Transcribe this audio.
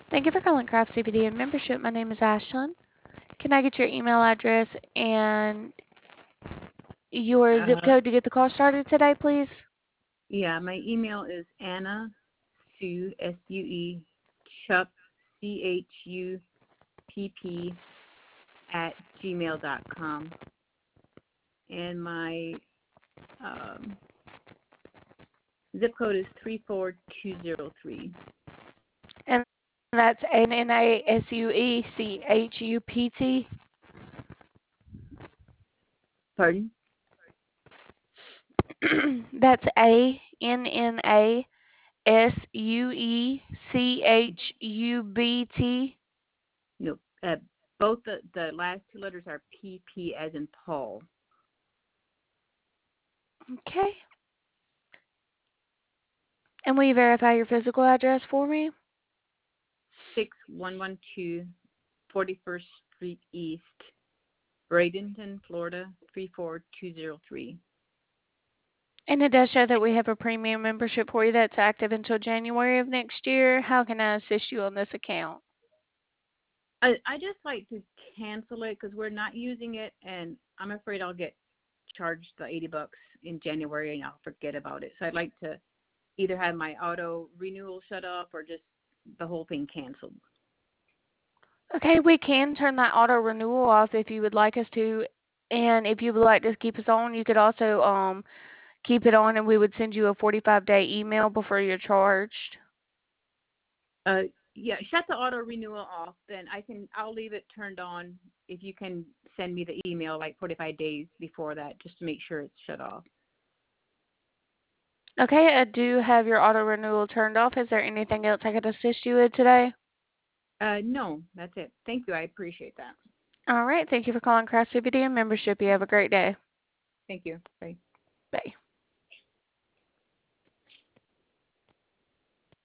Thank you for calling Craft CBD and membership. My name is Ashlyn. Can I get your email address and your zip Uh, code to get the call started today, please? yeah, my email is Anna Sue SUE Chup CHUPP @gmail.com, and my um, zip code is 34203. And that's ANNASUECHUPT. Pardon? That's ANNASUECHUBT. No, both the last two letters are PP as in Paul. Okay. And will you verify your physical address for me? 6112 41st Street East, Bradenton, Florida 34203. And it does show that we have a premium membership for you that's active until January of next year. How can I assist you on this account? I just like to cancel it because we're not using it, and I'm afraid I'll get charged the $80 in January and I'll forget about it. So I'd like to either have my auto renewal shut off or just the whole thing canceled. Okay, we can turn that auto renewal off if you would like us to. And if you would like to keep us on, you could also keep it on and we would send you a 45-day email before you're charged. Uh, yeah, shut the auto renewal off. Then I'll leave it turned on if you can send me the email like 45 days before that just to make sure it's shut off. Okay, I do have your auto renewal turned off. Is there anything else I could assist you with today? No, that's it. Thank you. I appreciate that. All right, thank you for calling Craft CBD and membership. You have a great day. Thank you. Bye. Bye.